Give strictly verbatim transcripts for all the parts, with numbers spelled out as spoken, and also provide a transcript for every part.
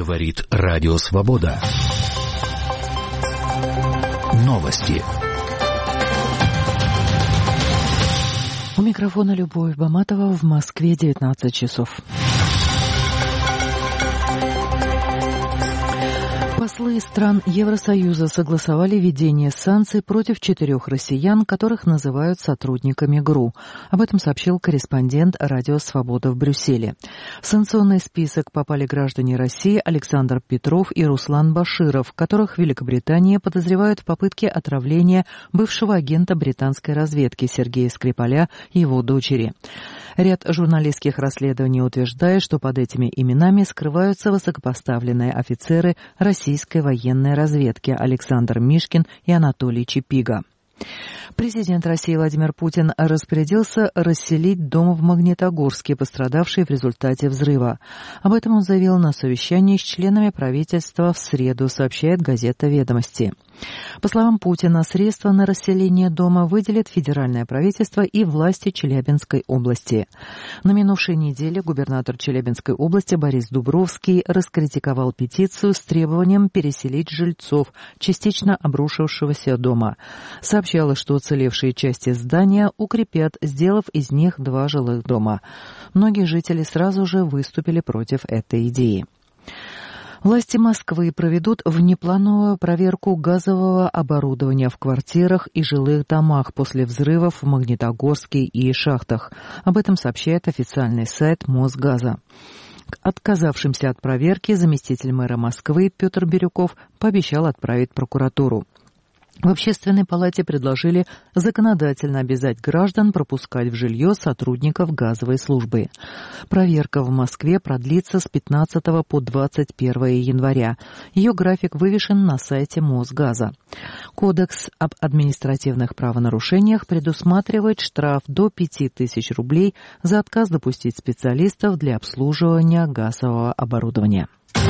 Говорит Радио Свобода. Новости. У микрофона Любовь Баматова. В Москве девятнадцать часов. Послы стран Евросоюза согласовали введение санкций против четырех россиян, которых называют сотрудниками ГРУ. Об этом сообщил корреспондент Радио Свобода в Брюсселе. В санкционный список попали граждане России Александр Петров и Руслан Баширов, которых Великобритания подозревает в попытке отравления бывшего агента британской разведки Сергея Скрипаля и его дочери. Ряд журналистских расследований утверждает, что под этими именами скрываются высокопоставленные офицеры российской военной разведки Александр Мишкин и Анатолий Чипига. Президент России Владимир Путин распорядился расселить дом в Магнитогорске, пострадавший в результате взрыва. Об этом он заявил на совещании с членами правительства в среду, сообщает газета «Ведомости». По словам Путина, средства на расселение дома выделит федеральное правительство и власти Челябинской области. На минувшей неделе губернатор Челябинской области Борис Дубровский раскритиковал петицию с требованием переселить жильцов частично обрушившегося дома. Сообщалось, что уцелевшие части здания укрепят, сделав из них два жилых дома. Многие жители сразу же выступили против этой идеи. Власти Москвы проведут внеплановую проверку газового оборудования в квартирах и жилых домах после взрывов в Магнитогорске и шахтах. Об этом сообщает официальный сайт Мосгаза. Отказавшимся от проверки заместитель мэра Москвы Петр Бирюков пообещал отправить прокуратуру. В Общественной палате предложили законодательно обязать граждан пропускать в жилье сотрудников газовой службы. Проверка в Москве продлится с пятнадцатого по двадцать первое января. Ее график вывешен на сайте Мосгаза. Кодекс об административных правонарушениях предусматривает штраф до пяти тысяч рублей за отказ допустить специалистов для обслуживания газового оборудования.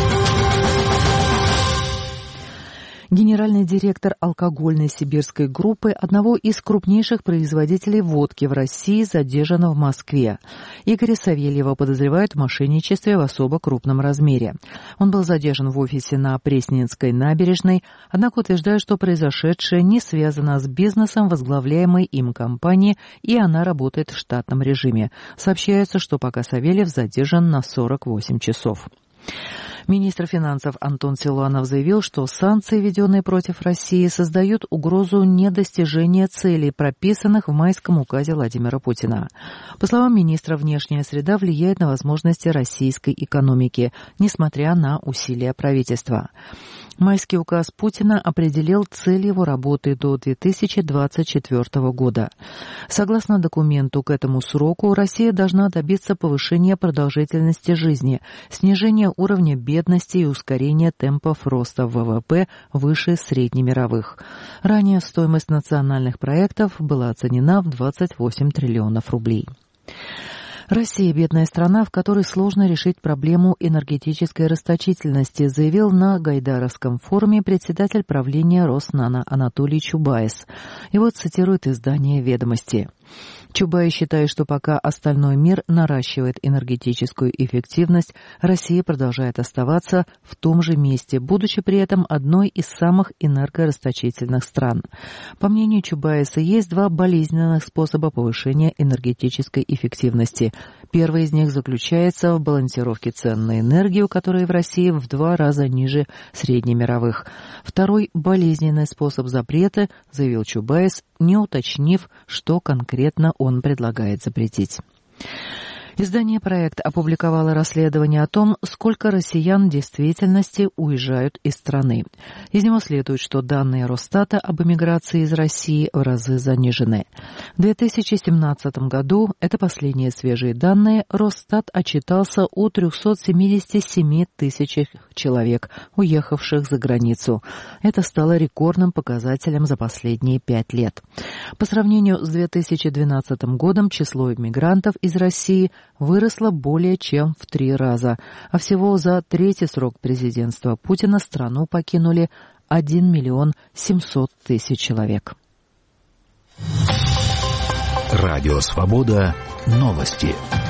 Генеральный директор алкогольной сибирской группы, одного из крупнейших производителей водки в России, задержан в Москве. Игоря Савельева подозревают в мошенничестве в особо крупном размере. Он был задержан в офисе на Пресненской набережной, однако утверждает, что произошедшее не связано с бизнесом возглавляемой им компании, и она работает в штатном режиме. Сообщается, что пока Савельев задержан на сорок восемь часов. Министр финансов Антон Силуанов заявил, что санкции, введенные против России, создают угрозу недостижения целей, прописанных в майском указе Владимира Путина. По словам министра, внешняя среда влияет на возможности российской экономики, несмотря на усилия правительства. Майский указ Путина определил цель его работы до две тысячи двадцать четвёртого года. Согласно документу, к этому сроку Россия должна добиться повышения продолжительности жизни, снижения уровня бедности и ускорения темпов роста ВВП выше среднемировых. Ранее стоимость национальных проектов была оценена в двадцать восемь триллионов рублей. Россия – бедная страна, в которой сложно решить проблему энергетической расточительности, заявил на Гайдаровском форуме председатель правления Роснано Анатолий Чубайс. Его цитирует издание «Ведомости». Чубайс считает, что пока остальной мир наращивает энергетическую эффективность, Россия продолжает оставаться в том же месте, будучи при этом одной из самых энергорасточительных стран. По мнению Чубайса, есть два болезненных способа повышения энергетической эффективности. Первый из них заключается в балансировке цен на энергию, которые в России в два раза ниже среднемировых. Второй болезненный способ запрета, заявил Чубайс, не уточнив, что конкретно он предлагает запретить. Издание «Проект» опубликовало расследование о том, сколько россиян в действительности уезжают из страны. Из него следует, что данные Росстата об эмиграции из России в разы занижены. В две тысячи семнадцатом году, это последние свежие данные, Росстат отчитался о трехстах семидесяти семи тысячах человек, уехавших за границу. Это стало рекордным показателем за последние пять лет. По сравнению с две тысячи двенадцатым годом число иммигрантов из России выросло более чем в три раза, а всего за третий срок президентства Путина страну покинули один миллион семьсот тысяч человек. Радио «Свобода». Новости.